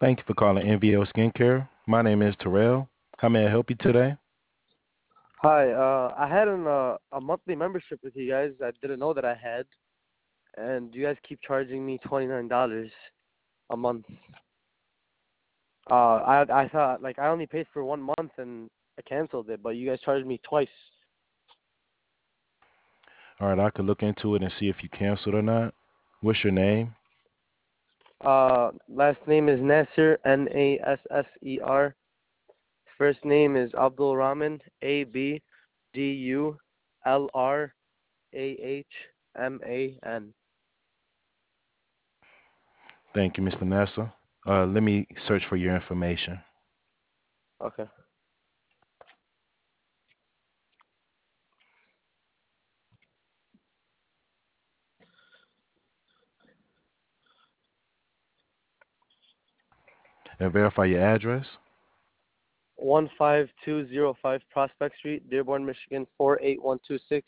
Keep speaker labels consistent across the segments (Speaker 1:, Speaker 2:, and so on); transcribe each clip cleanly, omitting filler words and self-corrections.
Speaker 1: Thank you for calling NVO Skincare. My name is Terrell. How may I help you today?
Speaker 2: Hi, I had a monthly membership with you guys. I didn't know that I had, and you guys keep charging me $29 a month. I thought like I only paid for 1 month and I canceled it, but you guys charged me twice.
Speaker 1: All right, I could look into it and see if you canceled or not. What's your name?
Speaker 2: Last name is Nasser, Nasser. First name is Abdul Rahman, Abdulrahman.
Speaker 1: Thank you, Mr. Nasser. Let me search for your information.
Speaker 2: Okay.
Speaker 1: And verify your address.
Speaker 2: 15205 Prospect Street, Dearborn, Michigan 48126.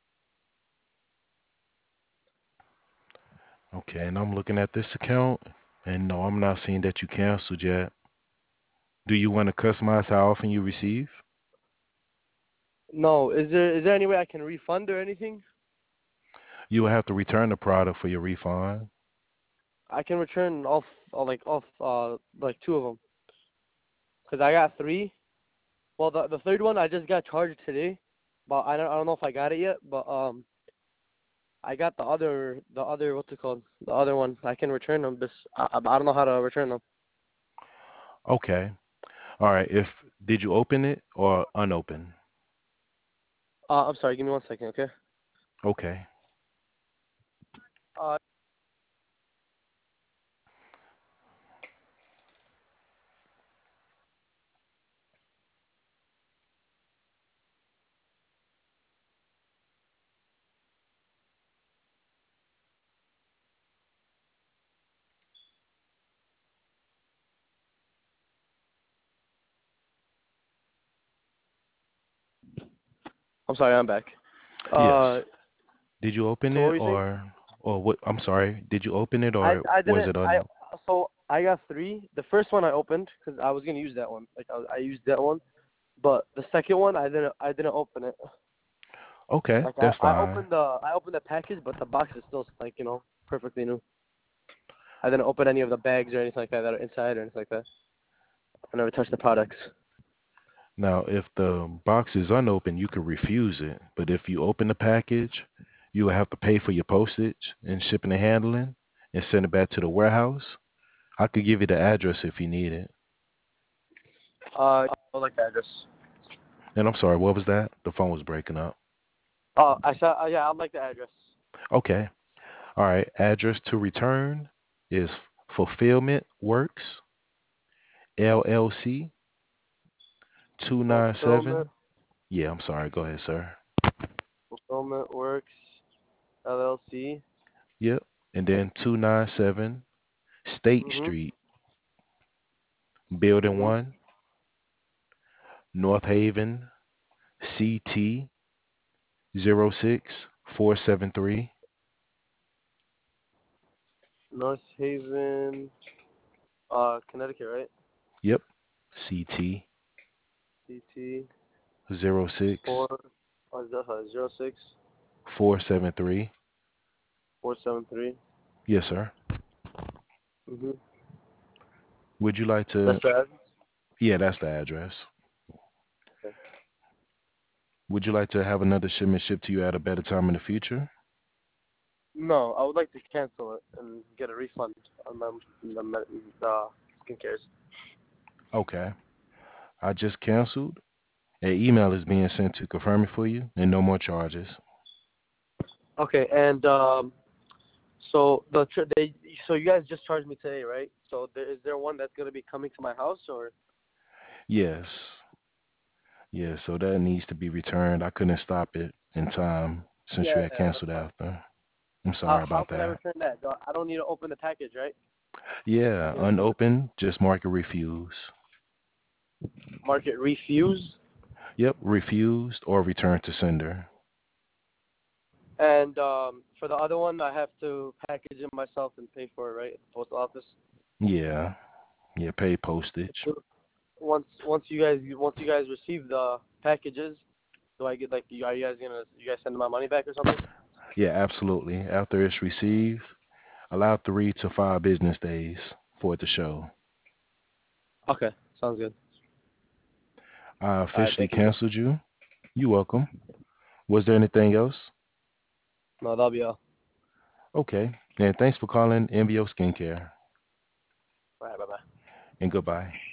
Speaker 1: Okay, and I'm looking at this account, and no, I'm not seeing that you canceled yet. Do you want to customize how often you receive?
Speaker 2: No, is there any way I can refund or anything?
Speaker 1: You will have to return the product for your refund.
Speaker 2: I can return like two of them because I got three. Well, the third one I just got charged today, but I don't know if I got it yet. But I got the other what's it called? The other one I can return them. Just I don't know how to return them.
Speaker 1: Okay. All right. If did you open it or unopened?
Speaker 2: I'm sorry. Give me 1 second, okay?
Speaker 1: Okay.
Speaker 2: Uh, I'm sorry. I'm back. Uh,
Speaker 1: Yes. Did you open
Speaker 2: so what
Speaker 1: it
Speaker 2: were you saying?
Speaker 1: or what? I'm sorry. Did you open it
Speaker 2: I
Speaker 1: or
Speaker 2: I
Speaker 1: was
Speaker 2: didn't
Speaker 1: it
Speaker 2: I
Speaker 1: unopened?
Speaker 2: so I got three. The first one I opened because I was gonna use that one. Like I used that one, but the second one I didn't open it.
Speaker 1: Okay,
Speaker 2: Like
Speaker 1: that's
Speaker 2: I
Speaker 1: fine.
Speaker 2: opened the package, but the box is still like perfectly new. I didn't open any of the bags or anything like that that are inside or anything like that. I never touched the products.
Speaker 1: Now, if the box is unopened, you could refuse it. But if you open the package, you will have to pay for your postage and shipping and handling and send it back to the warehouse. I could give you the address if you need it.
Speaker 2: I like the address.
Speaker 1: And I'm sorry, what was that? The phone was breaking up.
Speaker 2: I said yeah, I like the address.
Speaker 1: Okay. All right. Address to return is Fulfillment Works, LLC,
Speaker 2: Fulfillment
Speaker 1: 297. Yeah, I'm sorry. Go ahead, sir.
Speaker 2: Fulfillment Works LLC.
Speaker 1: Yep. And then 297 State
Speaker 2: Mhm.
Speaker 1: Street, Building
Speaker 2: Mhm.
Speaker 1: 1, North Haven, CT 06473.
Speaker 2: North Haven, Connecticut, right?
Speaker 1: Yep. CT
Speaker 2: CT
Speaker 1: zero six
Speaker 2: 4 zero 06
Speaker 1: four seven three.
Speaker 2: 473.
Speaker 1: Yes, sir.
Speaker 2: Mhm.
Speaker 1: Would you like
Speaker 2: That's
Speaker 1: to?
Speaker 2: the address.
Speaker 1: Yeah, that's the address.
Speaker 2: Okay.
Speaker 1: Would you like to have another shipment shipped to you at a better time in the future?
Speaker 2: No, I would like to cancel it and get a refund on the skincares.
Speaker 1: Okay. I just canceled. An email is being sent to confirm it for you, and no more charges.
Speaker 2: Okay, and so so you guys just charged me today, right? So is there one that's gonna be coming to my house or?
Speaker 1: Yes. Yeah, so that needs to be returned. I couldn't stop it in time since you
Speaker 2: Yeah,
Speaker 1: had
Speaker 2: yeah, that's
Speaker 1: canceled
Speaker 2: fine.
Speaker 1: after. I'm
Speaker 2: How
Speaker 1: sorry
Speaker 2: how
Speaker 1: about
Speaker 2: can I
Speaker 1: that.
Speaker 2: return that? I don't need to open the package, right?
Speaker 1: Yeah,
Speaker 2: You guys do it.
Speaker 1: unopened, just mark it refuse.
Speaker 2: Mark it refuse.
Speaker 1: Yep, refused or return to sender.
Speaker 2: And for the other one, I have to package it myself and pay for it, right? At the post office.
Speaker 1: Yeah. Yeah, pay postage.
Speaker 2: Once you guys receive the packages, do I get like are you guys sending my money back or something?
Speaker 1: Yeah, absolutely. After it's received, allow 3 to 5 business days for it to show.
Speaker 2: Okay, sounds good.
Speaker 1: I
Speaker 2: All right,
Speaker 1: officially
Speaker 2: thank you, sir.
Speaker 1: canceled you. You're welcome. Was there anything else?
Speaker 2: No, that'll be all.
Speaker 1: Okay. And thanks for calling MBO Skincare.
Speaker 2: All right, bye bye.
Speaker 1: And goodbye.